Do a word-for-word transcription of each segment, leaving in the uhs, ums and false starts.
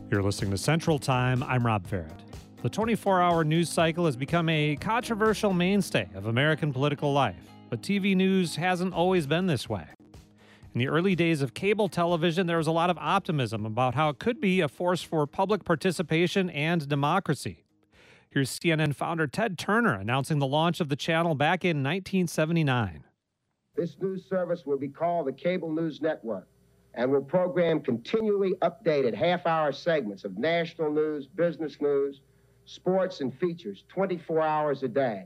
You're listening to Central Time. I'm Rob Farrett. The twenty-four hour news cycle has become a controversial mainstay of American political life, but T V news hasn't always been this way. In the early days of cable television, there was a lot of optimism about how it could be a force for public participation and democracy. Here's C N N founder Ted Turner announcing the launch of the channel back in nineteen seventy-nine. This news service will be called the Cable News Network and will program continually updated half-hour segments of national news, business news, sports, and features twenty-four hours a day.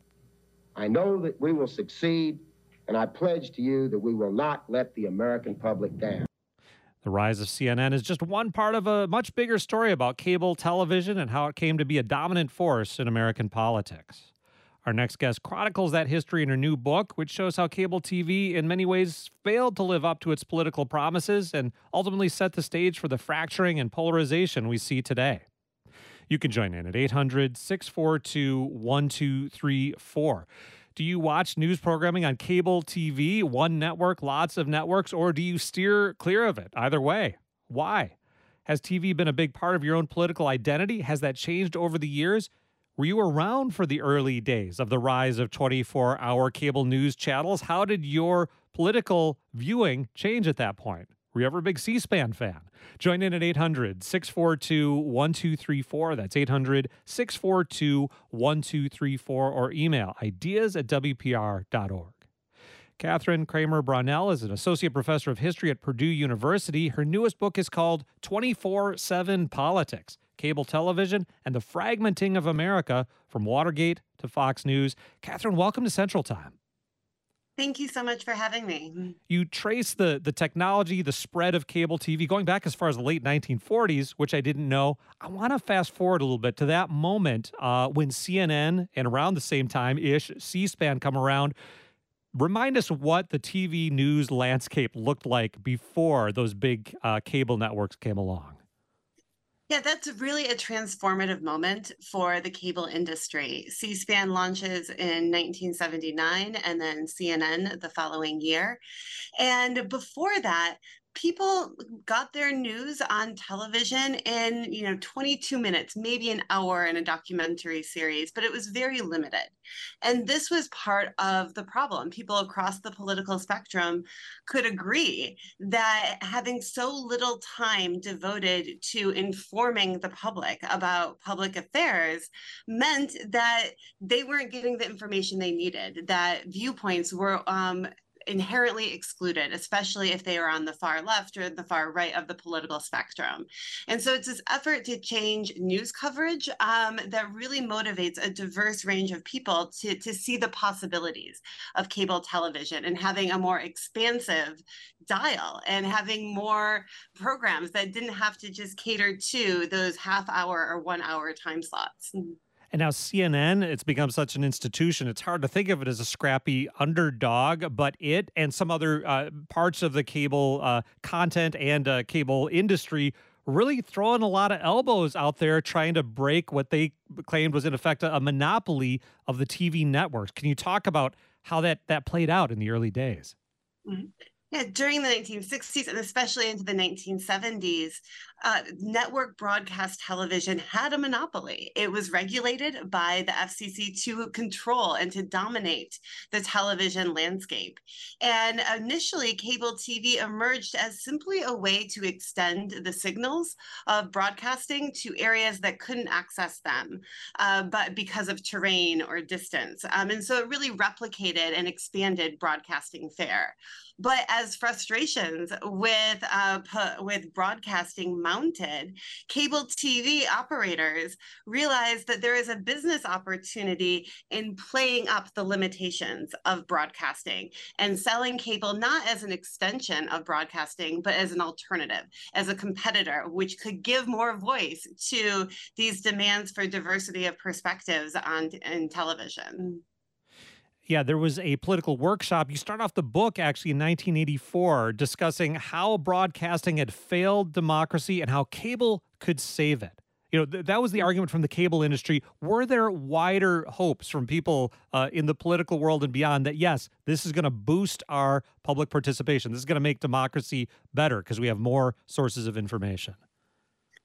I know that we will succeed, and I pledge to you that we will not let the American public down. The rise of C N N is just one part of a much bigger story about cable television and how it came to be a dominant force in American politics. Our next guest chronicles that history in her new book, which shows how cable T V in many ways failed to live up to its political promises and ultimately set the stage for the fracturing and polarization we see today. You can join in at eight hundred, six four two, one two three four. Do you watch news programming on cable T V, one network, lots of networks, or do you steer clear of it? Either way, why? Has T V been a big part of your own political identity? Has that changed over the years? Were you around for the early days of the rise of twenty-four hour cable news channels? How did your political viewing change at that point? Were you ever a big C-SPAN fan? Join in at eight hundred, six four two, one two three four. That's eight hundred, six four two, one two three four, or email ideas at w p r dot org. Catherine Kramer Brownell is an associate professor of history at Purdue University. Her newest book is called twenty-four seven Politics, Cable Television and the Fragmenting of America, from Watergate to Fox News. Catherine, welcome to Central Time. Thank you so much for having me. You trace the, the technology, the spread of cable T V, going back as far as the late nineteen forties, which I didn't know. I want to fast forward a little bit to that moment uh, when C N N and around the same time-ish, C-SPAN come around. Remind us what the T V news landscape looked like before those big uh, cable networks came along. Yeah, that's really a transformative moment for the cable industry. C-SPAN launches in nineteen seventy-nine and then C N N the following year. And before that, people got their news on television in, you know, twenty-two minutes, maybe an hour in a documentary series, but it was very limited. And this was part of the problem. People across the political spectrum could agree that having so little time devoted to informing the public about public affairs meant that they weren't getting the information they needed, that viewpoints were um, inherently excluded, especially if they are on the far left or the far right of the political spectrum. And so it's this effort to change news coverage um, that really motivates a diverse range of people to, to see the possibilities of cable television and having a more expansive dial and having more programs that didn't have to just cater to those half hour or one hour time slots. And now C N N, it's become such an institution. It's hard to think of it as a scrappy underdog, but it and some other uh, parts of the cable uh, content and uh, cable industry really throwing a lot of elbows out there trying to break what they claimed was in effect a, a monopoly of the T V networks. Can you talk about how that, that played out in the early days? Mm-hmm. Yeah, during the nineteen sixties and especially into the nineteen seventies, uh, network broadcast television had a monopoly. It was regulated by the F C C to control and to dominate the television landscape. And initially, cable T V emerged as simply a way to extend the signals of broadcasting to areas that couldn't access them, uh, but because of terrain or distance. Um, and so it really replicated and expanded broadcasting fare. But as frustrations with uh, with broadcasting mounted, cable T V operators realized that there is a business opportunity in playing up the limitations of broadcasting and selling cable not as an extension of broadcasting, but as an alternative, as a competitor, which could give more voice to these demands for diversity of perspectives on in television. Yeah, there was a political workshop. You start off the book actually in nineteen eighty-four discussing how broadcasting had failed democracy and how cable could save it. You know, th- that was the argument from the cable industry. Were there wider hopes from people uh, in the political world and beyond that, yes, this is going to boost our public participation. This is going to make democracy better because we have more sources of information? I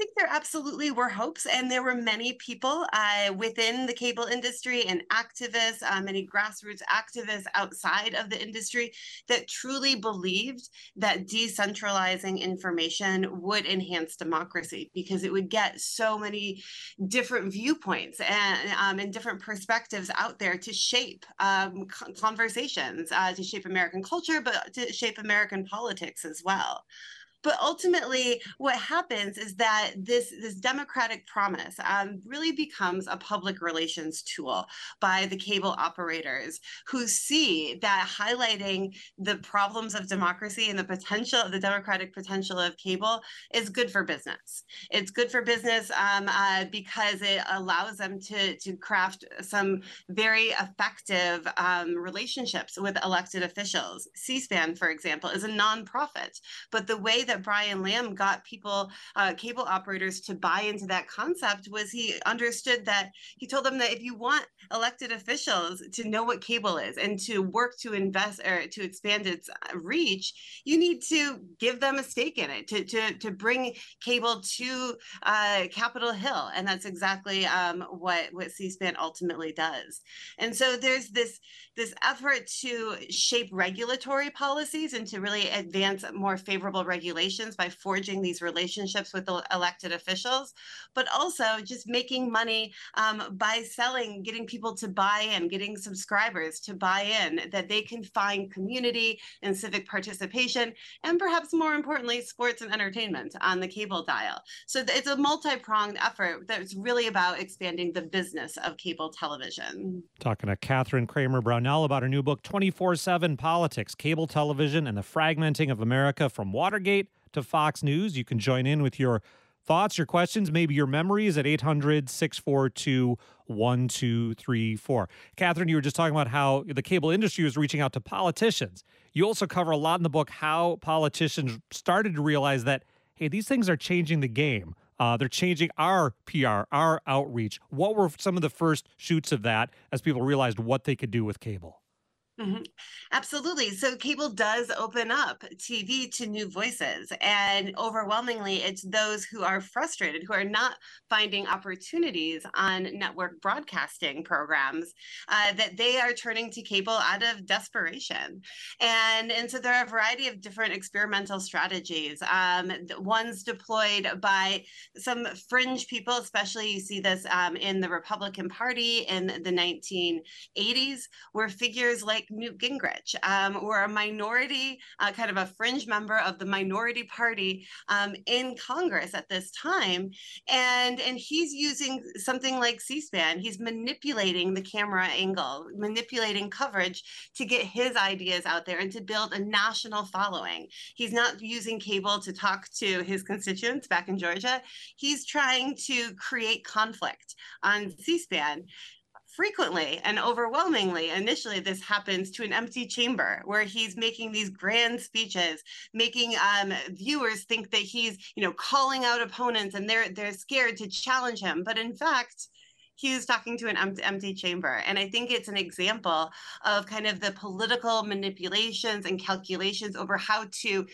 think there absolutely were hopes, and there were many people uh, within the cable industry and activists, uh, many grassroots activists outside of the industry that truly believed that decentralizing information would enhance democracy because it would get so many different viewpoints and, um, and different perspectives out there to shape um, conversations, uh, to shape American culture, but to shape American politics as well. But ultimately, what happens is that this, this democratic promise um, really becomes a public relations tool by the cable operators who see that highlighting the problems of democracy and the potential, the democratic potential of cable is good for business. It's good for business um, uh, because it allows them to, to craft some very effective um, relationships with elected officials. C-SPAN, for example, is a nonprofit, but the way that that Brian Lamb got people, uh, cable operators to buy into that concept was he understood that he told them that if you want elected officials to know what cable is and to work to invest or to expand its reach, you need to give them a stake in it, to, to, to bring cable to uh, Capitol Hill. And that's exactly um, what, what C-SPAN ultimately does. And so there's this, this effort to shape regulatory policies and to really advance more favorable regulations by forging these relationships with the elected officials, but also just making money um, by selling, getting people to buy in, getting subscribers to buy in, that they can find community and civic participation, and perhaps more importantly, sports and entertainment on the cable dial. So it's a multi-pronged effort that's really about expanding the business of cable television. Talking to Catherine Kramer Brownell about her new book, twenty-four seven Politics, Cable Television and the Fragmenting of America from Watergate to Fox News. You can join in with your thoughts, your questions, maybe your memories at eight hundred, six four two, one two three four. Catherine, you were just talking about how the cable industry was reaching out to politicians. You also cover a lot in the book how politicians started to realize that, hey, these things are changing the game. Uh, they're changing our P R, our outreach. What were some of the first shoots of that as people realized what they could do with cable? Mm-hmm. Absolutely. So cable does open up T V to new voices, and overwhelmingly, it's those who are frustrated, who are not finding opportunities on network broadcasting programs, uh, that they are turning to cable out of desperation. And, and so there are a variety of different experimental strategies. Um, ones deployed by some fringe people, especially you see this um, in the Republican Party in the nineteen eighties, where figures like Newt Gingrich um, were a minority, uh, kind of a fringe member of the minority party um, in Congress at this time. And, and he's using something like C-SPAN. He's manipulating the camera angle, manipulating coverage to get his ideas out there and to build a national following. He's not using cable to talk to his constituents back in Georgia. He's trying to create conflict on C-SPAN. Frequently and overwhelmingly, initially, this happens to an empty chamber where he's making these grand speeches, making um, viewers think that he's, you know, calling out opponents and they're they're scared to challenge him. But in fact, he's talking to an empty, empty chamber. And I think it's an example of kind of the political manipulations and calculations over how to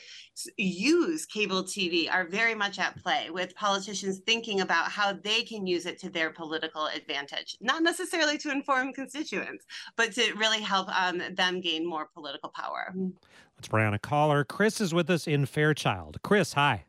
use cable T V are very much at play, with politicians thinking about how they can use it to their political advantage, not necessarily to inform constituents, but to really help um, them gain more political power. Let's bring on a caller. Chris is with us in Fairchild. Chris, hi.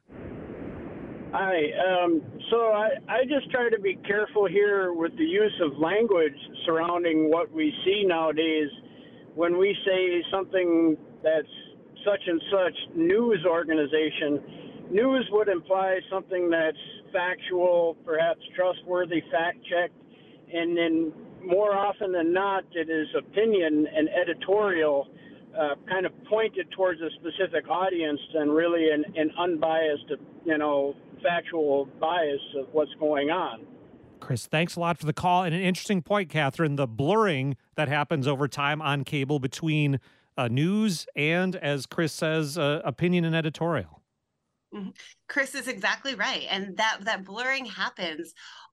Hi. Um, so I, I just try to be careful here with the use of language surrounding what we see nowadays when we say something that's such and such news organization. News would imply something that's factual, perhaps trustworthy, fact-checked, and then more often than not, it is opinion and editorial uh, kind of pointed towards a specific audience and really an, an unbiased, you know, factual bias of what's going on. Chris, thanks a lot for the call. And an interesting point, Catherine, the blurring that happens over time on cable between uh, news and, as Chris says, uh, opinion and editorial. Mm-hmm. Chris is exactly right. And that, that blurring happens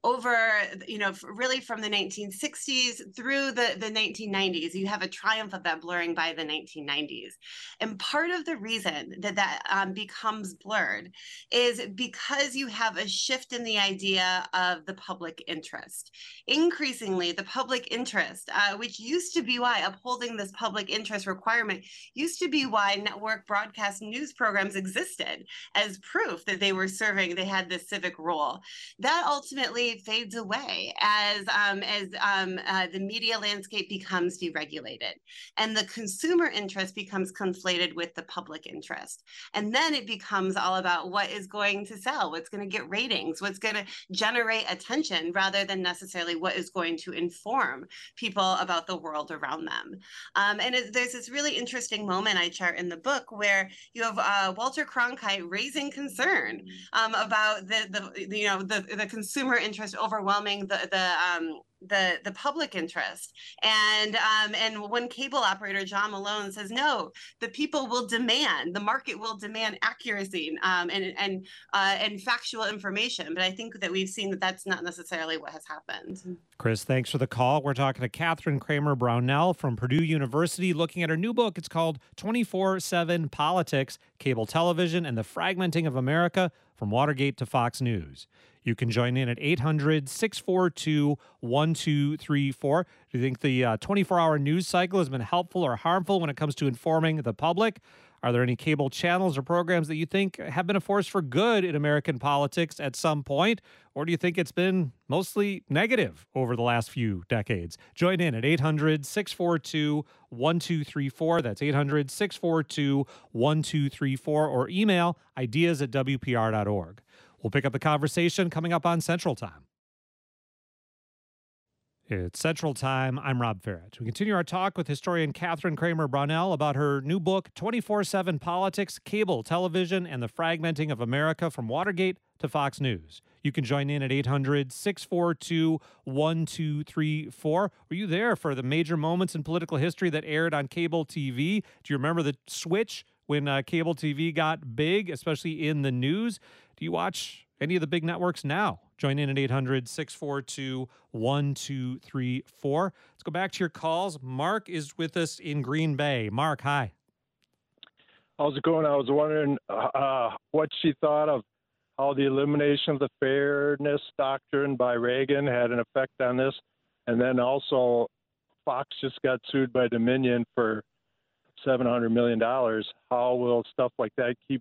over, you know, really from the nineteen sixties through the, the nineteen nineties. You have a triumph of that blurring by the nineteen nineties. And part of the reason that that um, becomes blurred is because you have a shift in the idea of the public interest. Increasingly, the public interest, uh, which used to be why upholding this public interest requirement used to be why network broadcast news programs existed as proof that they were serving, they had this civic role. That ultimately fades away as, um, as um, uh, the media landscape becomes deregulated and the consumer interest becomes conflated with the public interest. And then it becomes all about what is going to sell, what's going to get ratings, what's going to generate attention rather than necessarily what is going to inform people about the world around them. Um, and it, there's this really interesting moment I chart in the book where you have uh, Walter Cronkite raising concern um, about the, the, the, you know, the, the consumer interest overwhelming the, the, um, the the public interest. And um, and when cable operator John Malone says, no, the people will demand, the market will demand accuracy um, and and uh, and factual information. But I think that we've seen that that's not necessarily what has happened. Chris, thanks for the call. We're talking to Catherine Kramer Brownell from Purdue University, looking at her new book. It's called twenty-four seven Politics, Cable Television, and the Fragmenting of America, from Watergate to Fox News. You can join in at eight hundred, six four two, one two three four. Do you think the uh, twenty-four hour news cycle has been helpful or harmful when it comes to informing the public? Are there any cable channels or programs that you think have been a force for good in American politics at some point? Or do you think it's been mostly negative over the last few decades? Join in at eight hundred, six four two, one two three four. That's eight hundred, six four two, one two three four. Or email ideas at W P R dot org. We'll pick up the conversation coming up on Central Time. It's Central Time. I'm Rob Farrett. We continue our talk with historian Catherine Kramer Brownell about her new book, twenty-four seven Politics, Cable Television, and the Fragmenting of America, from Watergate to Fox News. You can join in at eight hundred, six four two, one two three four. Were you there for the major moments in political history that aired on cable T V? Do you remember the switch when uh, cable T V got big, especially in the news? Do you watch any of the big networks now? Join in at eight hundred, six four two, one two three four. Let's go back to your calls. Mark is with us in Green Bay. Mark, hi. How's it going? I was wondering uh, what she thought of how the elimination of the fairness doctrine by Reagan had an effect on this. And then also, Fox just got sued by Dominion for seven hundred million dollars. How will stuff like that keep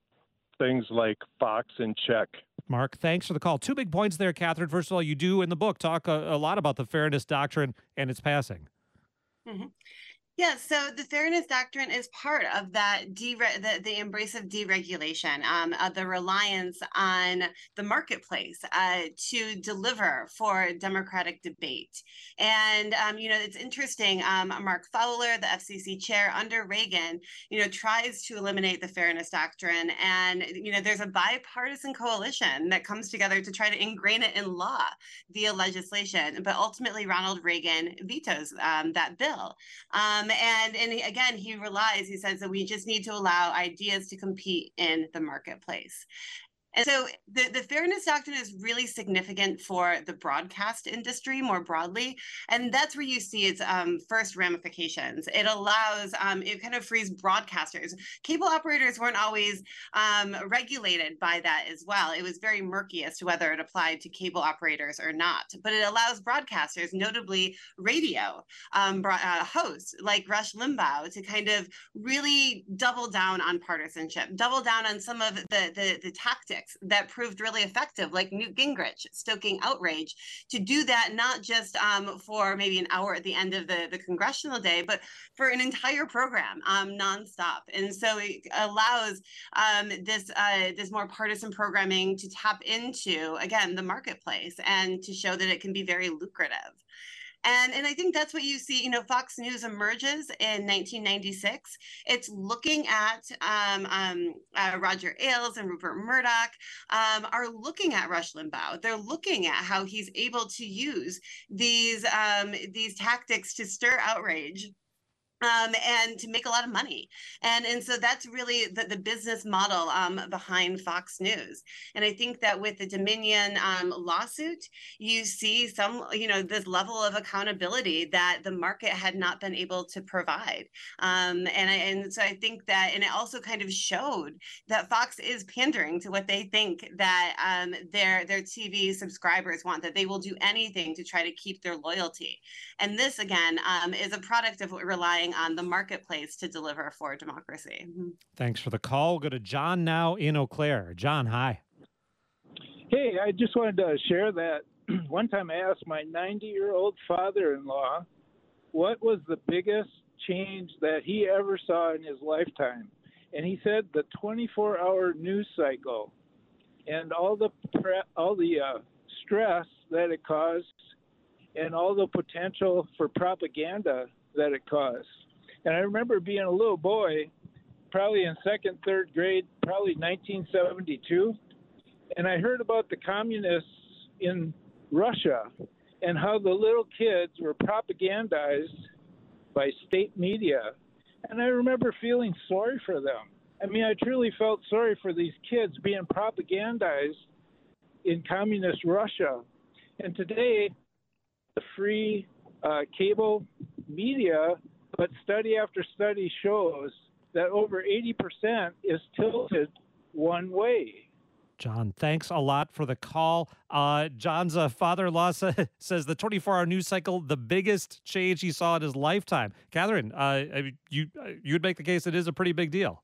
things like Fox in check? Mark, thanks for the call. Two big points there, Catherine. First of all, you do in the book talk a, a lot about the fairness doctrine and its passing. Mm-hmm. Yeah, so the fairness doctrine is part of that dere- the, the embrace of deregulation, um, uh, the reliance on the marketplace uh, to deliver for democratic debate. And, um, you know, it's interesting, um, Mark Fowler, the F C C chair under Reagan, you know, tries to eliminate the fairness doctrine. And, you know, there's a bipartisan coalition that comes together to try to ingrain it in law via legislation. But ultimately, Ronald Reagan vetoes um, that bill. Um, Um, and, and again, he relies, he says that we just need to allow ideas to compete in the marketplace. And so the, the fairness doctrine is really significant for the broadcast industry more broadly. And that's where you see its um, first ramifications. It allows, um, it kind of frees broadcasters. Cable operators weren't always um, regulated by that as well. It was very murky as to whether it applied to cable operators or not. But it allows broadcasters, notably radio um, bro- uh, hosts like Rush Limbaugh, to kind of really double down on partisanship, double down on some of the, the, the tactics that proved really effective, like Newt Gingrich stoking outrage, to do that not just um, for maybe an hour at the end of the, the congressional day, but for an entire program, um, nonstop. And so it allows um, this uh, this more partisan programming to tap into, again, the marketplace and to show that it can be very lucrative. And, and I think that's what you see, you know, Fox News emerges in nineteen ninety-six. It's looking at um, um, uh, Roger Ailes and Rupert Murdoch um, are looking at Rush Limbaugh. They're looking at how he's able to use these, um, these tactics to stir outrage Um, and to make a lot of money. And, and so that's really the, the business model um, behind Fox News. And I think that with the Dominion um, lawsuit, you see some, you know, this level of accountability that the market had not been able to provide. Um, and, I, and so I think that, and it also kind of showed that Fox is pandering to what they think that um, their, their T V subscribers want, that they will do anything to try to keep their loyalty. And this, again, um, is a product of relying on the marketplace to deliver for democracy. Thanks for the call. We'll go to John now in Eau Claire. John, hi. Hey, I just wanted to share that one time I asked my ninety-year-old father-in-law what was the biggest change that he ever saw in his lifetime. And he said the twenty-four hour news cycle and all the pre- all the uh, stress that it caused and all the potential for propaganda that it caused. And I remember being a little boy, probably in second, third grade, probably nineteen seventy-two, and I heard about the communists in Russia and how the little kids were propagandized by state media. And I remember feeling sorry for them. I mean, I truly felt sorry for these kids being propagandized in communist Russia. And today, the free uh, cable media, but study after study shows that over eighty percent is tilted one way. John, thanks a lot for the call. Uh, John's uh, father-in-law sa- says the twenty-four hour news cycle, the biggest change he saw in his lifetime. Catherine, uh, you uh, you would make the case it is a pretty big deal.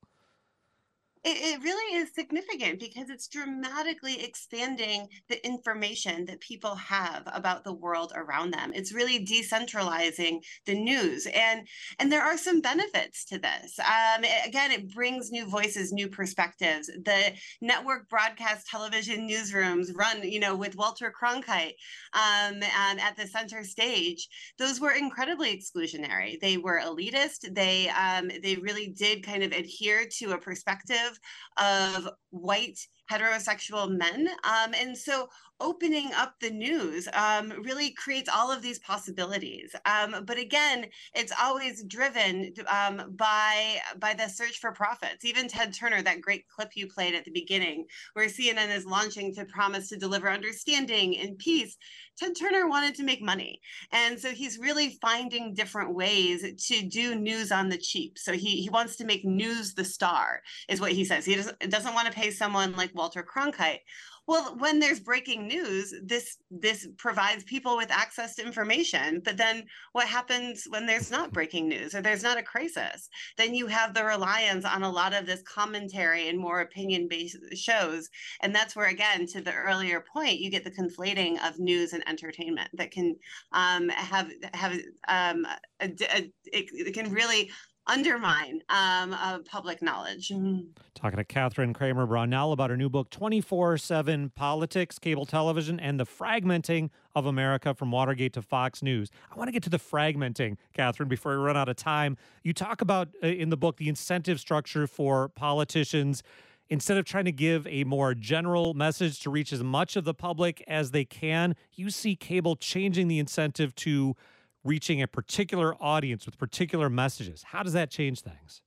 It, it really is significant because it's dramatically expanding the information that people have about the world around them. It's really decentralizing the news. And, and there are some benefits to this. Um, it, again, it brings new voices, new perspectives. The network broadcast television newsrooms run, you know, with Walter Cronkite um, and at the center stage, those were incredibly exclusionary. They were elitist. They, um, they really did kind of adhere to a perspective of white heterosexual men. Um, and so opening up the news um, really creates all of these possibilities. Um, but again, it's always driven um, by, by the search for profits. Even Ted Turner, that great clip you played at the beginning, where C N N is launching to promise to deliver understanding and peace, Ted Turner wanted to make money. And so he's really finding different ways to do news on the cheap. So he, he wants to make news the star, is what he says. He doesn't, doesn't want to pay someone like Walter Cronkite. Well, when there's breaking news, this this provides people with access to information. But then what happens when there's not breaking news or there's not a crisis? Then you have the reliance on a lot of this commentary and more opinion-based shows. And that's where, again, to the earlier point, you get the conflating of news and entertainment that can um, have, have um, a, a, it, it can really undermine um, uh, public knowledge. Talking to Catherine Kramer Brownell about her new book, twenty-four seven Politics, Cable Television, and the Fragmenting of America from Watergate to Fox News. I want to get to the fragmenting, Catherine, before we run out of time. You talk about uh, in the book the incentive structure for politicians. Instead of trying to give a more general message to reach as much of the public as they can, you see cable changing the incentive to reaching a particular audience with particular messages. How does that change things?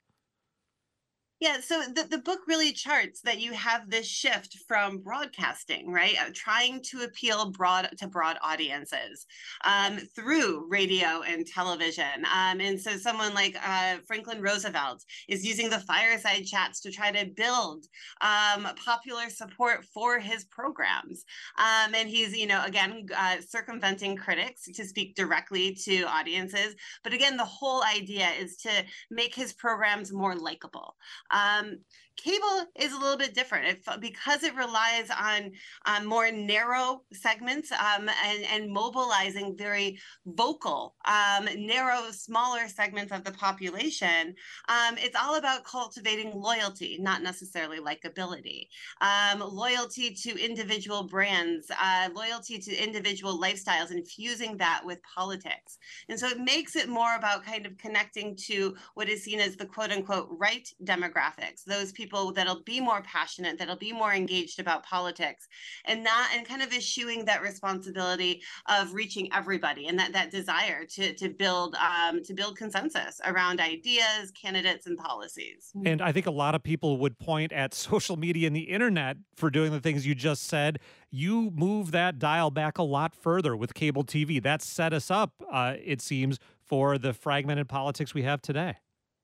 Yeah, so the, the book really charts that you have this shift from broadcasting, right? Uh, trying to appeal broad to broad audiences um, through radio and television. Um, and so someone like uh, Franklin Roosevelt is using the fireside chats to try to build um, popular support for his programs. Um, and he's, you know, again, uh, circumventing critics to speak directly to audiences. But again, the whole idea is to make his programs more likable. Um, cable is a little bit different it, because it relies on um, more narrow segments um, and, and mobilizing very vocal, um, narrow, smaller segments of the population. Um, it's all about cultivating loyalty, not necessarily likability. Um, loyalty to individual brands, uh, loyalty to individual lifestyles, and fusing that with politics. And so it makes it more about kind of connecting to what is seen as the quote unquote right demographics, those people people that'll be more passionate, that'll be more engaged about politics, and not and kind of eschewing that responsibility of reaching everybody and that that desire to to build um, to build consensus around ideas, candidates, and policies. And I think a lot of people would point at social media and the internet for doing the things you just said. You move that dial back a lot further with cable T V. That set us up, uh, it seems, for the fragmented politics we have today.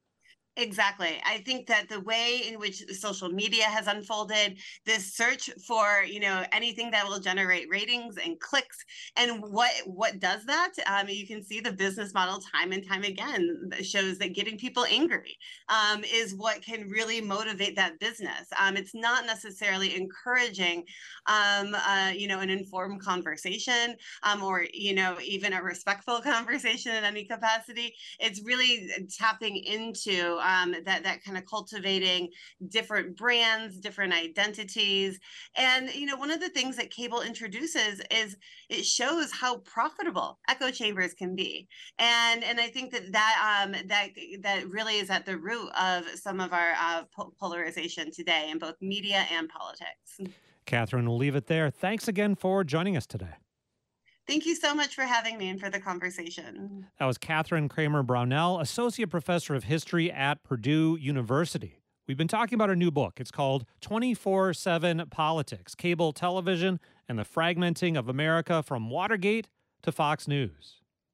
Exactly. I think that the way in which social media has unfolded, this search for, you know, anything that will generate ratings and clicks, and what what does that? Um, you can see the business model time and time again that shows that getting people angry um, is what can really motivate that business. Um, it's not necessarily encouraging, um, uh, you know, an informed conversation um, or, you know, even a respectful conversation in any capacity. It's really tapping into Um, that that kind of cultivating different brands, different identities. And, you know, one of the things that cable introduces is it shows how profitable echo chambers can be. And and I think that that um, that that really is at the root of some of our uh, po- polarization today in both media and politics. Catherine, we'll leave it there. Thanks again for joining us today. Thank you so much for having me and for the conversation. That was Catherine Kramer Brownell, Associate Professor of History at Purdue University. We've been talking about her new book. It's called twenty-four seven Politics, Cable Television and the Fragmenting of America from Watergate to Fox News.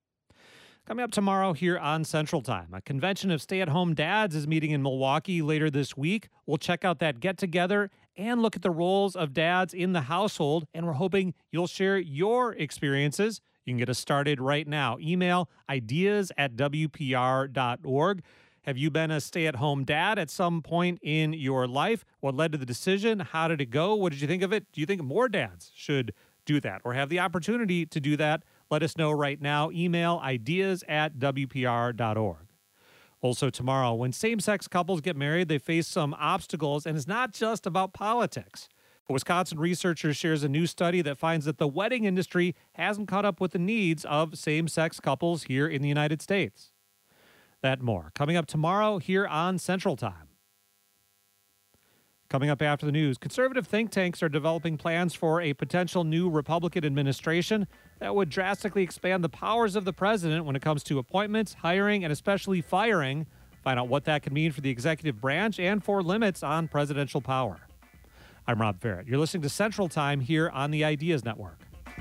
Coming up tomorrow here on Central Time, a convention of stay-at-home dads is meeting in Milwaukee later this week. We'll check out that get-together and look at the roles of dads in the household, and we're hoping you'll share your experiences. You can get us started right now. Email ideas at W P R dot org. Have you been a stay-at-home dad at some point in your life? What led to the decision? How did it go? What did you think of it? Do you think more dads should do that or have the opportunity to do that? Let us know right now. Email ideas at W P R dot org. Also tomorrow, when same-sex couples get married, they face some obstacles, and it's not just about politics. A Wisconsin researcher shares a new study that finds that the wedding industry hasn't caught up with the needs of same-sex couples here in the United States. That and more coming up tomorrow here on Central Time. Coming up after the news, conservative think tanks are developing plans for a potential new Republican administration that would drastically expand the powers of the president when it comes to appointments, hiring, and especially firing. Find out what that could mean for the executive branch and for limits on presidential power. I'm Rob Barrett. You're listening to Central Time here on the Ideas Network.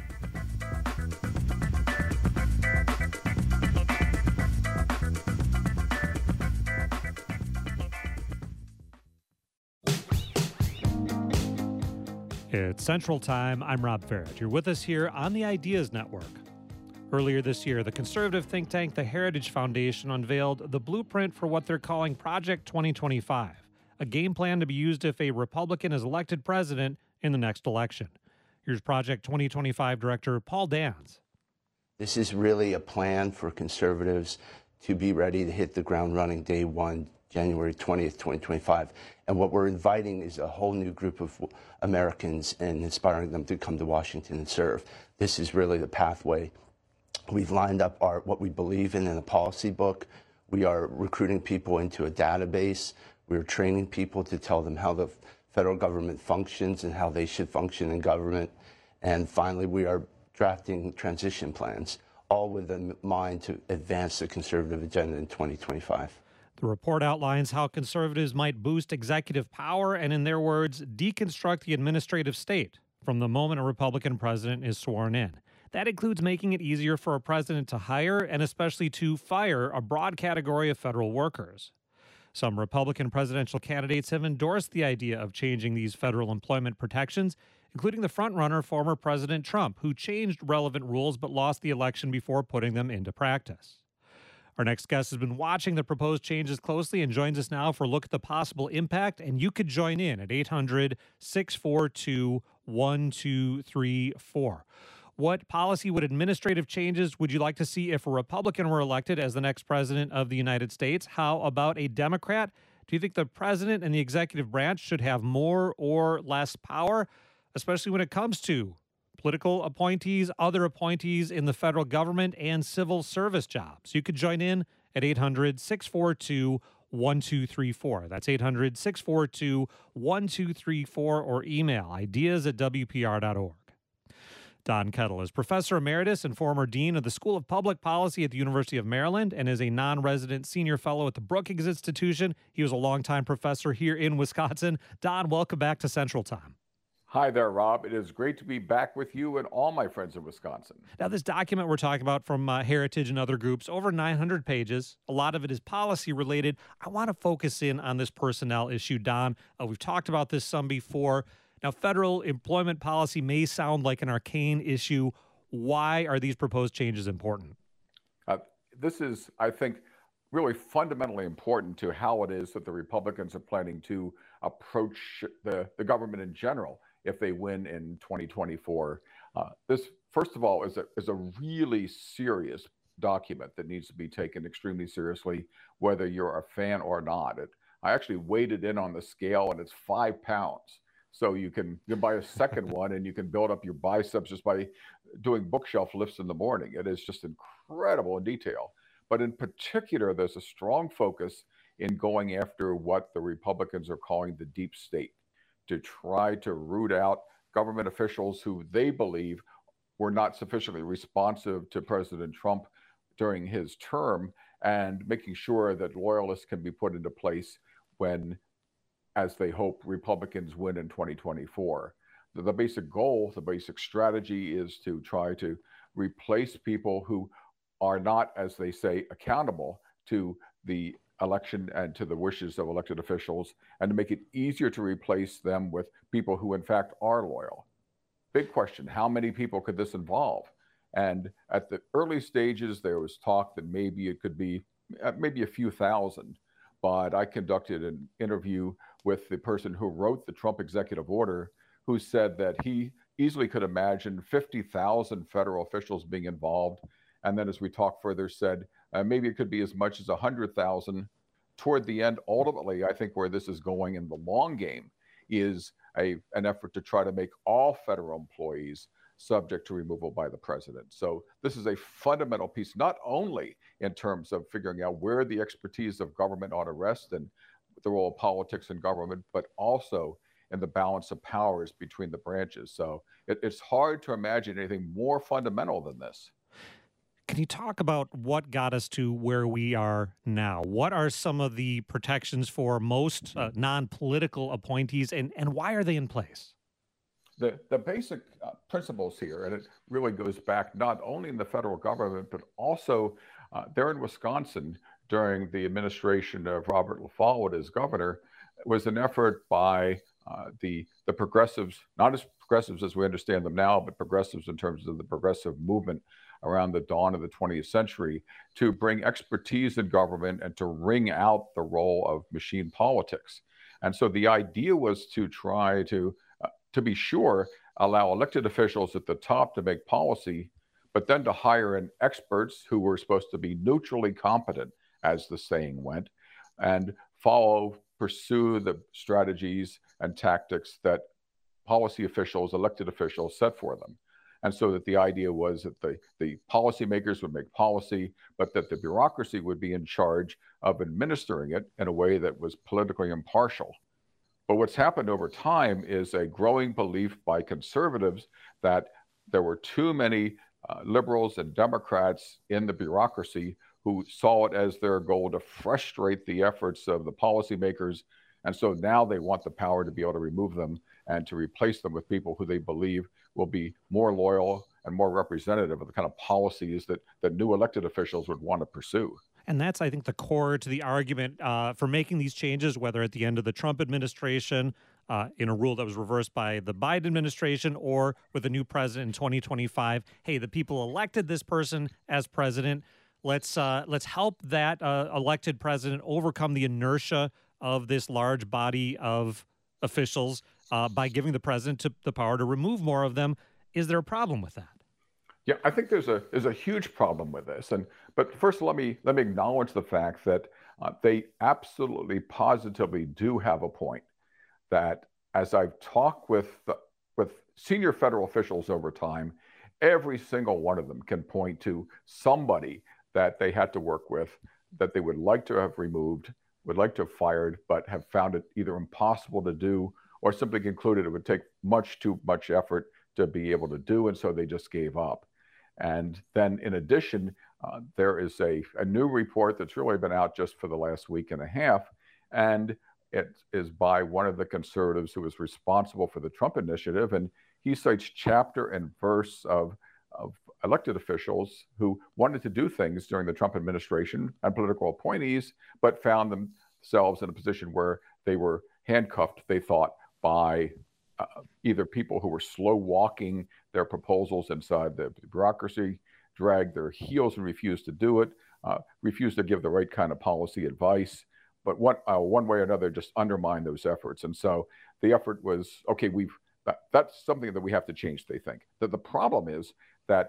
It's Central Time. I'm Rob Barrett. You're with us here on the Ideas Network. Earlier this year, the conservative think tank, the Heritage Foundation, unveiled the blueprint for what they're calling Project twenty twenty-five, a game plan to be used if a Republican is elected president in the next election. Here's Project twenty twenty-five Director Paul Dans. This is really a plan for conservatives to be ready to hit the ground running day one, January twentieth, twenty twenty-five. And what we're inviting is a whole new group of Americans and inspiring them to come to Washington and serve. This is really the pathway. We've lined up our what we believe in in a policy book. We are recruiting people into a database. We're training people to tell them how the federal government functions and how they should function in government. And finally, we are drafting transition plans, all with a mind to advance the conservative agenda in twenty twenty-five. The report outlines how conservatives might boost executive power and, in their words, deconstruct the administrative state from the moment a Republican president is sworn in. That includes making it easier for a president to hire and especially to fire a broad category of federal workers. Some Republican presidential candidates have endorsed the idea of changing these federal employment protections, including the frontrunner, former President Trump, who changed relevant rules but lost the election before putting them into practice. Our next guest has been watching the proposed changes closely and joins us now for a look at the possible impact. And you could join in at eight hundred, six four two, one two three four. What policy, what administrative changes would you like to see if a Republican were elected as the next president of the United States? How about a Democrat? Do you think the president and the executive branch should have more or less power, especially when it comes to political appointees, other appointees in the federal government, and civil service jobs? You could join in at eight hundred, six four two, one two three four. That's eight hundred, six four two, one two three four, or email ideas at w p r dot org. Don Kettle is Professor Emeritus and former Dean of the School of Public Policy at the University of Maryland and is a non-resident senior fellow at the Brookings Institution. He was a longtime professor here in Wisconsin. Don, welcome back to Central Time. Hi there, Rob. It is great to be back with you and all my friends in Wisconsin. Now, this document we're talking about from uh, Heritage and other groups, over nine hundred pages. A lot of it is policy related. I want to focus in on this personnel issue, Don. Uh, we've talked about this some before. Now, federal employment policy may sound like an arcane issue. Why are these proposed changes important? Uh, this is, I think, really fundamentally important to how it is that the Republicans are planning to approach the, the government in general if they win in twenty twenty-four. Uh, this, first of all, is a, is a really serious document that needs to be taken extremely seriously, whether you're a fan or not. It, I actually weighed it in on the scale, and it's five pounds. So you can, you can buy a second one, and you can build up your biceps just by doing bookshelf lifts in the morning. It is just incredible in detail. But in particular, there's a strong focus in going after what the Republicans are calling the deep state, to try to root out government officials who they believe were not sufficiently responsive to President Trump during his term, and making sure that loyalists can be put into place when, as they hope, Republicans win in twenty twenty-four. The, the basic goal, the basic strategy is to try to replace people who are not, as they say, accountable to the election and to the wishes of elected officials, and to make it easier to replace them with people who in fact are loyal. Big question, how many people could this involve? And at the early stages, there was talk that maybe it could be uh, maybe a few thousand, but I conducted an interview with the person who wrote the Trump executive order, who said that he easily could imagine fifty thousand federal officials being involved. And then as we talked further, said uh, maybe it could be as much as one hundred thousand. Toward the end, ultimately, I think where this is going in the long game is a, an effort to try to make all federal employees subject to removal by the president. So this is a fundamental piece, not only in terms of figuring out where the expertise of government ought to rest and the role of politics in government, but also in the balance of powers between the branches. So it, it's hard to imagine anything more fundamental than this. Can you talk about what got us to where we are now? What are some of the protections for most uh, non-political appointees, and, and why are they in place? The, the basic uh, principles here, and it really goes back not only in the federal government, but also uh, there in Wisconsin during the administration of Robert LaFawood as governor, was an effort by uh, the, the progressives, not as progressives as we understand them now, but progressives in terms of the progressive movement around the dawn of the twentieth century, to bring expertise in government and to wring out the role of machine politics. And so the idea was to try to, uh, to be sure, allow elected officials at the top to make policy, but then to hire in experts who were supposed to be neutrally competent, as the saying went, and follow, pursue the strategies and tactics that policy officials, elected officials set for them. And so that the idea was that the, the policymakers would make policy, but that the bureaucracy would be in charge of administering it in a way that was politically impartial. But what's happened over time is a growing belief by conservatives that there were too many uh, liberals and Democrats in the bureaucracy who saw it as their goal to frustrate the efforts of the policymakers. And so now they want the power to be able to remove them and to replace them with people who they believe will be more loyal and more representative of the kind of policies that, that new elected officials would want to pursue. And that's, I think, the core to the argument uh, for making these changes, whether at the end of the Trump administration, uh, in a rule that was reversed by the Biden administration, or with a new president in twenty twenty-five. Hey, the people elected this person as president. Let's uh, let's help that uh, elected president overcome the inertia of this large body of officials uh, by giving the president to, the power to remove more of them. Is there a problem with that? Yeah, I think there's a there's a huge problem with this. And but first, let me let me acknowledge the fact that uh, they absolutely, positively do have a point. That as I've talked with the, with senior federal officials over time, every single one of them can point to somebody that they had to work with that they would like to have removed, would like to have fired, but have found it either impossible to do or simply concluded it would take much too much effort to be able to do, and so they just gave up. And then in addition, uh, there is a, a new report that's really been out just for the last week and a half, and it is by one of the conservatives who was responsible for the Trump initiative, and he cites chapter and verse of, of elected officials who wanted to do things during the Trump administration and political appointees, but found themselves in a position where they were handcuffed, they thought, by uh, either people who were slow walking their proposals inside the bureaucracy, dragged their heels and refused to do it, uh, refused to give the right kind of policy advice, but one, uh, one way or another just undermined those efforts. And so the effort was, okay, we've that, that's something that we have to change, they think. That the problem is that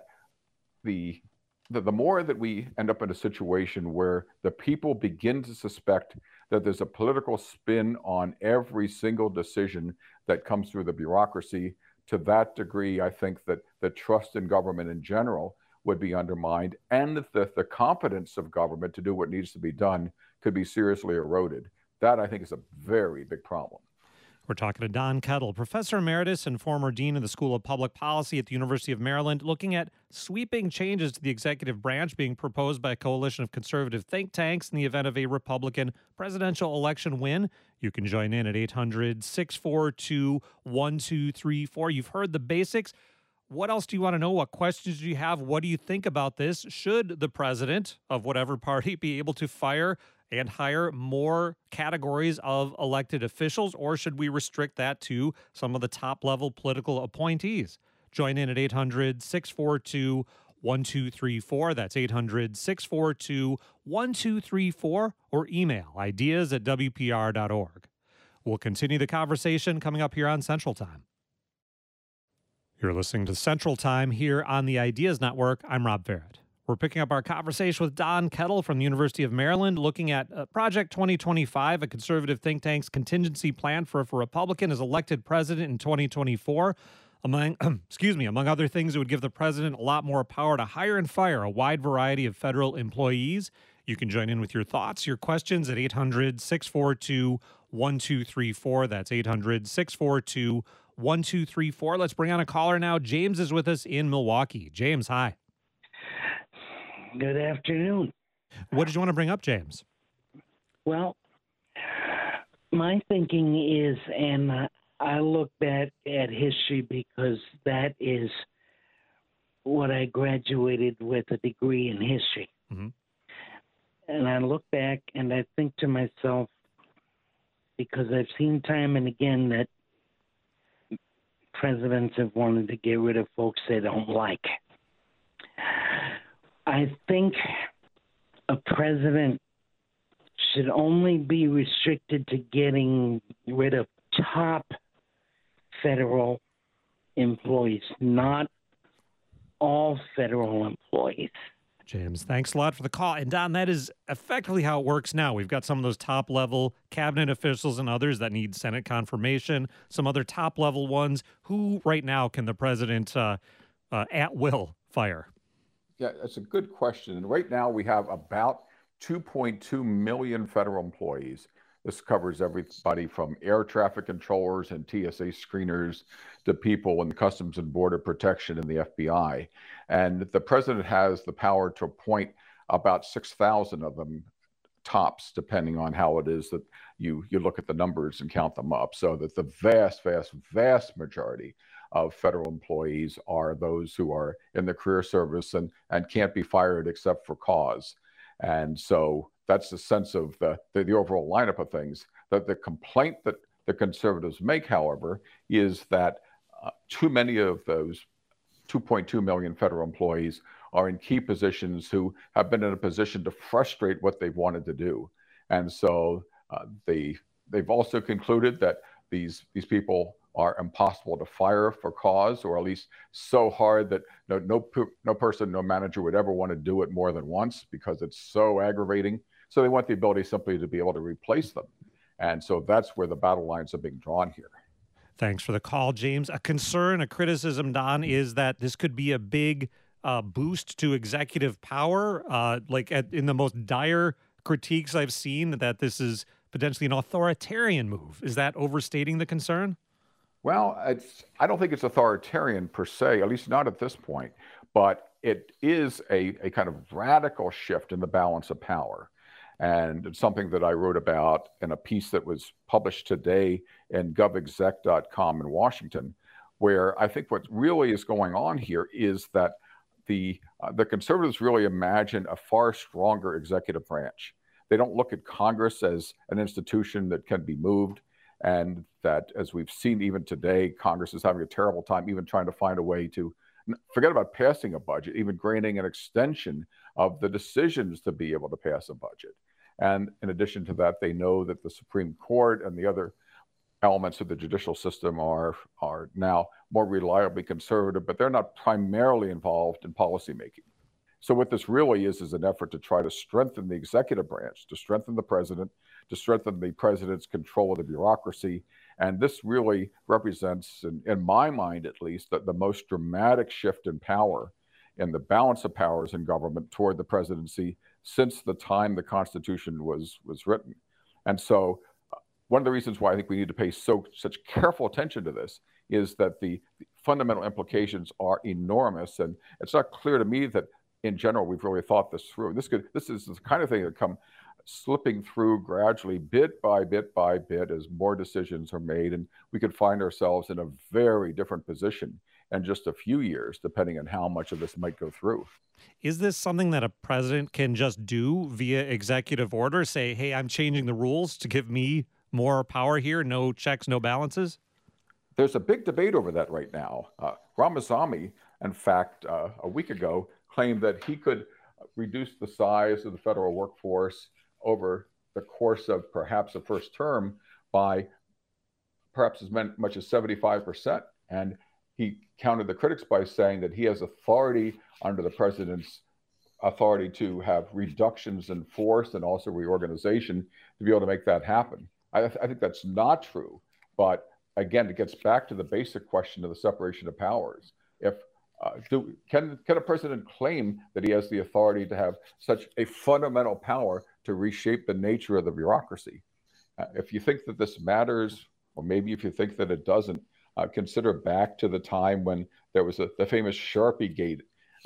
the, the the more that we end up in a situation where the people begin to suspect that there's a political spin on every single decision that comes through the bureaucracy, to that degree, I think that the trust in government in general would be undermined, and the, the confidence of government to do what needs to be done could be seriously eroded. That, I think, is a very big problem. We're talking to Don Kettle, Professor Emeritus and former Dean of the School of Public Policy at the University of Maryland, looking at sweeping changes to the executive branch being proposed by a coalition of conservative think tanks in the event of a Republican presidential election win. You can join in at eight hundred, six four two, one two three four. You've heard the basics. What else do you want to know? What questions do you have? What do you think about this? Should the president of whatever party be able to fire and hire more categories of elected officials, or should we restrict that to some of the top-level political appointees? Join in at eight hundred, six four two, one two three four. That's eight hundred, six four two, one two three four, or email ideas at W P R dot org. We'll continue the conversation coming up here on Central Time. You're listening to Central Time here on the Ideas Network. I'm Rob Barrett. We're picking up our conversation with Don Kettle from the University of Maryland, looking at uh, Project twenty twenty-five, a conservative think tank's contingency plan for if a Republican is elected president in twenty twenty-four. Among, excuse me, among other things, it would give the president a lot more power to hire and fire a wide variety of federal employees. You can join in with your thoughts, your questions at eight hundred, six four two, one two three four. That's eight hundred, six four two, one two three four. Let's bring on a caller now. James is with us in Milwaukee. James, hi. Good afternoon. What did you want to bring up, James? Well, my thinking is, and uh, I look back at history because that is what I graduated with, a degree in history. Mm-hmm. And I look back and I think to myself, because I've seen time and again that presidents have wanted to get rid of folks they don't like. I think a president should only be restricted to getting rid of top federal employees, not all federal employees. James, thanks a lot for the call. And Don, that is effectively how it works now. We've got some of those top-level cabinet officials and others that need Senate confirmation, some other top-level ones. Who right now can the president uh, uh, at will fire? Yeah, that's a good question. And right now we have about two point two million federal employees. This covers everybody from air traffic controllers and T S A screeners to people in Customs and Border Protection and the F B I. And the president has the power to appoint about six thousand of them tops, depending on how it is that you, you look at the numbers and count them up. So that the vast, vast, vast majority of federal employees are those who are in the career service and, and can't be fired except for cause. And so that's the sense of the, the, the overall lineup of things. That the complaint that the conservatives make, however, is that uh, too many of those two point two million federal employees are in key positions who have been in a position to frustrate what they've wanted to do. And so uh, they, they've also concluded that these, these people are impossible to fire for cause, or at least so hard that no, no, no person, no manager would ever want to do it more than once because it's so aggravating. So they want the ability simply to be able to replace them. And so that's where the battle lines are being drawn here. Thanks for the call, James. A concern, a criticism, Don, is that this could be a big uh, boost to executive power, uh, like at, in the most dire critiques I've seen that this is potentially an authoritarian move. Is that overstating the concern? Well, it's, I don't think it's authoritarian per se, at least not at this point, but it is a, a kind of radical shift in the balance of power. And it's something that I wrote about in a piece that was published today in gov exec dot com in Washington, where I think what really is going on here is that the, uh, the conservatives really imagine a far stronger executive branch. They don't look at Congress as an institution that can be moved, and that, as we've seen even today, Congress is having a terrible time even trying to find a way to forget about passing a budget, even granting an extension of the decisions to be able to pass a budget. And in addition to that, they know that the Supreme Court and the other elements of the judicial system are, are now more reliably conservative, but they're not primarily involved in policymaking. So what this really is is an effort to try to strengthen the executive branch, to strengthen the president, to strengthen the president's control of the bureaucracy. And this really represents, in, in my mind at least, that the most dramatic shift in power, in the balance of powers in government toward the presidency since the time the Constitution was, was written. And so uh, one of the reasons why I think we need to pay so such careful attention to this is that the, the fundamental implications are enormous. And it's not clear to me that in general we've really thought this through. This could this is the kind of thing that come slipping through gradually, bit by bit by bit, as more decisions are made, and we could find ourselves in a very different position in just a few years, depending on how much of this might go through. Is this something that a president can just do via executive order? Say, hey, I'm changing the rules to give me more power here, no checks, no balances? There's a big debate over that right now. Uh, Ramaswamy, in fact, uh, a week ago, claimed that he could reduce the size of the federal workforce over the course of perhaps a first term by perhaps as much as seventy-five percent. And he countered the critics by saying that he has authority under the president's authority to have reductions in force and also reorganization to be able to make that happen. I, th- I think that's not true. But again, it gets back to the basic question of the separation of powers. If uh, do, can, can a president claim that he has the authority to have such a fundamental power to reshape the nature of the bureaucracy? Uh, if you think that this matters, or maybe if you think that it doesn't, uh, consider back to the time when there was a, the famous Sharpie Gate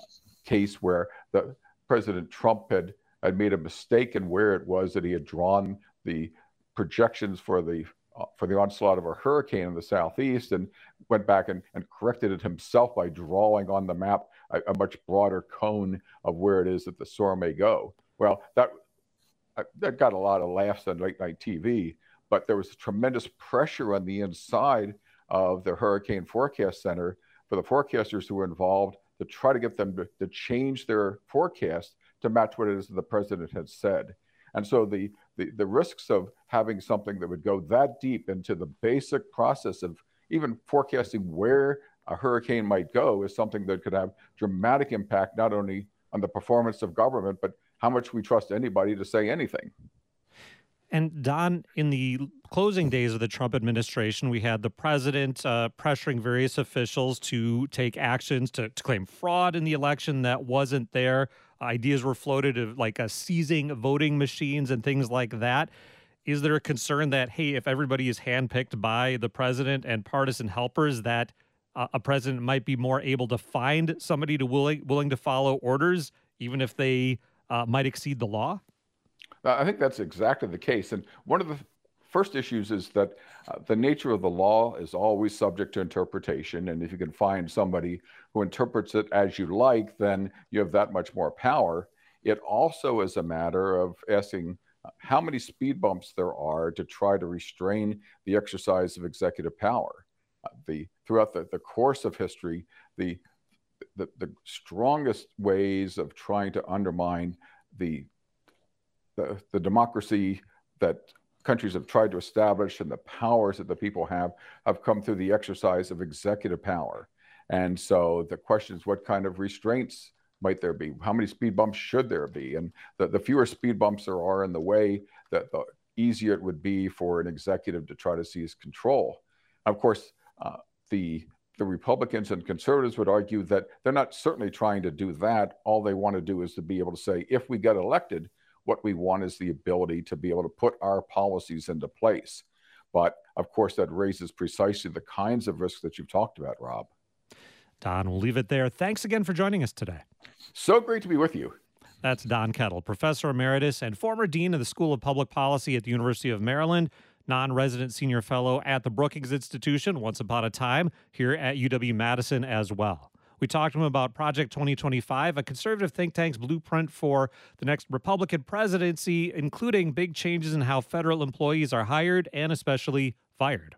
case where the President Trump had, had made a mistake in where it was that he had drawn the projections for the uh, for the onslaught of a hurricane in the southeast, and went back and, and corrected it himself by drawing on the map a, a much broader cone of where it is that the storm may go. Well, that that got a lot of laughs on late night T V, but there was tremendous pressure on the inside of the Hurricane Forecast Center for the forecasters who were involved to try to get them to, to change their forecast to match what it is that the president had said. And so the, the, the risks of having something that would go that deep into the basic process of even forecasting where a hurricane might go is something that could have dramatic impact, not only on the performance of government, but how much we trust anybody to say anything. And Don, in the closing days of the Trump administration, we had the president uh, pressuring various officials to take actions to, to claim fraud in the election that wasn't there. Ideas were floated of like a seizing voting machines and things like that. Is there a concern that, hey, if everybody is handpicked by the president and partisan helpers, that uh, a president might be more able to find somebody to willing willing to follow orders, even if they uh, might exceed the law? I think that's exactly the case. And one of the first issues is that uh, the nature of the law is always subject to interpretation. And if you can find somebody who interprets it as you like, then you have that much more power. It also is a matter of asking how many speed bumps there are to try to restrain the exercise of executive power. Uh, the throughout the, the course of history, the, the the strongest ways of trying to undermine the The, the democracy that countries have tried to establish and the powers that the people have have come through the exercise of executive power. And so the question is, what kind of restraints might there be? How many speed bumps should there be? And the, the fewer speed bumps there are in the way, that the easier it would be for an executive to try to seize control. Of course, uh, the the Republicans and conservatives would argue that they're not certainly trying to do that. All they want to do is to be able to say, if we get elected, What we want is the ability to be able to put our policies into place. But of course, that raises precisely the kinds of risks that you've talked about, Rob. Don, we'll leave it there. Thanks again for joining us today. So great to be with you. That's Don Kettle, Professor Emeritus and former Dean of the School of Public Policy at the University of Maryland, non-resident senior fellow at the Brookings Institution, once upon a time, here at U W-Madison as well. We talked to him about Project twenty twenty-five, a conservative think tank's blueprint for the next Republican presidency, including big changes in how federal employees are hired and especially fired.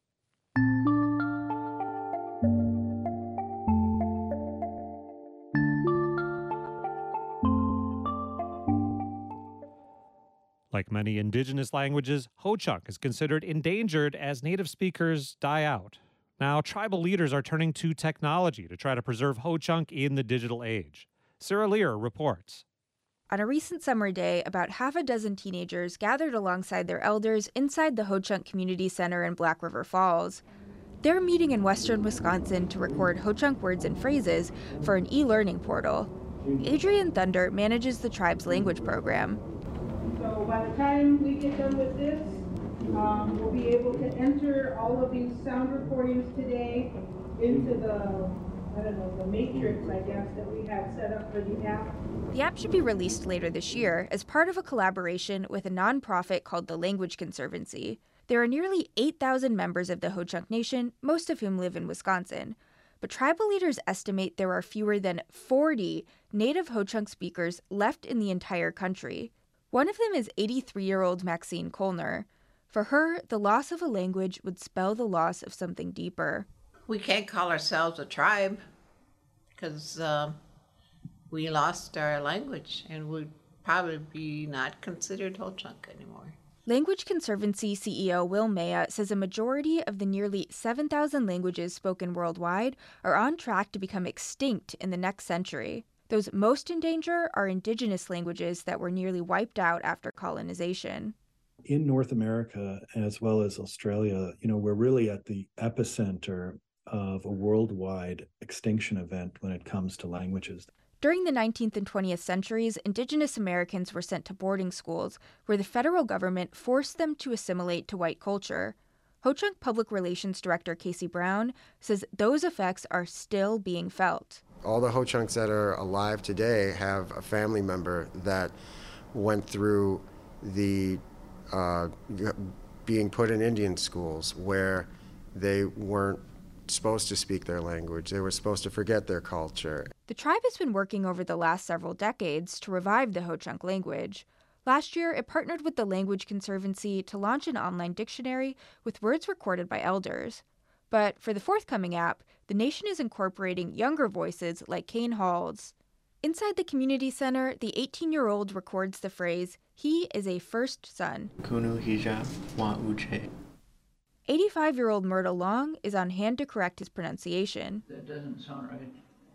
Like many indigenous languages, Ho-Chunk is considered endangered as native speakers die out. Now, tribal leaders are turning to technology to try to preserve Ho-Chunk in the digital age. Sarah Lear reports. On a recent summer day, about half a dozen teenagers gathered alongside their elders inside the Ho-Chunk Community Center in Black River Falls. They're meeting in western Wisconsin to record Ho-Chunk words and phrases for an e-learning portal. Adrian Thunder manages the tribe's language program. So by the time we get done with this, um, we'll be able to enter all of these sound recordings today into the, I don't know, the matrix, I guess, that we have set up for the app. The app should be released later this year as part of a collaboration with a nonprofit called the Language Conservancy. There are nearly eight thousand members of the Ho-Chunk Nation, most of whom live in Wisconsin. But tribal leaders estimate there are fewer than forty native Ho-Chunk speakers left in the entire country. One of them is eighty-three-year-old Maxine Kolner. For her, the loss of a language would spell the loss of something deeper. We can't call ourselves a tribe because uh, we lost our language and would probably be not considered Ho-Chunk anymore. Language Conservancy C E O Will Maya says a majority of the nearly seven thousand languages spoken worldwide are on track to become extinct in the next century. Those most in danger are indigenous languages that were nearly wiped out after colonization. In North America, as well as Australia, you know, we're really at the epicenter of a worldwide extinction event when it comes to languages. During the nineteenth and twentieth centuries, Indigenous Americans were sent to boarding schools where the federal government forced them to assimilate to white culture. Ho-Chunk Public Relations Director Casey Brown says those effects are still being felt. All the Ho-Chunks that are alive today have a family member that went through the uh, being put in Indian schools where they weren't supposed to speak their language. They were supposed to forget their culture. The tribe has been working over the last several decades to revive the Ho-Chunk language. Last year, it partnered with the Language Conservancy to launch an online dictionary with words recorded by elders. But for the forthcoming app, the nation is incorporating younger voices like Kane Hall's. Inside the community center, the eighteen-year-old records the phrase, "He is a first son." eighty-five-year-old Myrtle Long is on hand to correct his pronunciation. That doesn't sound right.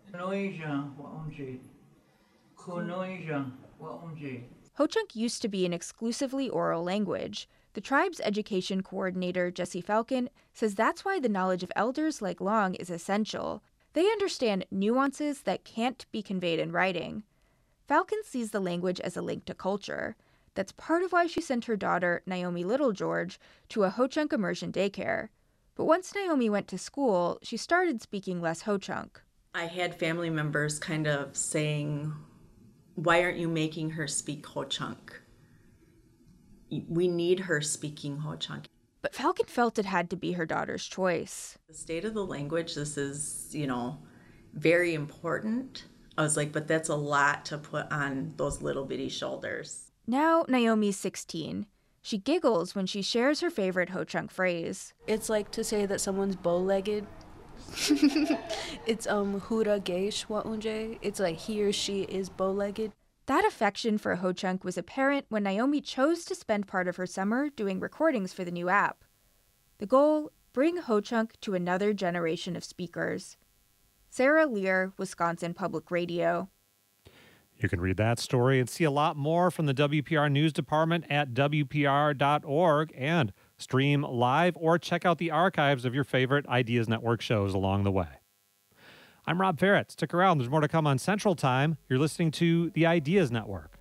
Ho-Chunk used to be an exclusively oral language. The tribe's education coordinator, Jesse Falcon, says that's why the knowledge of elders like Long is essential. They understand nuances that can't be conveyed in writing. Falcon sees the language as a link to culture. That's part of why she sent her daughter, Naomi Littlegeorge, to a Ho-Chunk immersion daycare. But once Naomi went to school, she started speaking less Ho-Chunk. I had family members kind of saying, why aren't you making her speak Ho-Chunk? We need her speaking Ho-Chunk. But Falcon felt it had to be her daughter's choice. The state of the language, this is, you know, very important. I was like, but that's a lot to put on those little bitty shoulders. Now Naomi's sixteen. She giggles when she shares her favorite Ho-Chunk phrase. It's like to say that someone's bow-legged. It's um hura geish wa unje. It's like he or she is bow-legged. That affection for Ho-Chunk was apparent when Naomi chose to spend part of her summer doing recordings for the new app. The goal, bring Ho-Chunk to another generation of speakers. Sarah Lear, Wisconsin Public Radio. You can read that story and see a lot more from the W P R News Department at W P R dot org and stream live or check out the archives of your favorite Ideas Network shows along the way. I'm Rob Ferret. Stick around. There's more to come on Central Time. You're listening to the Ideas Network.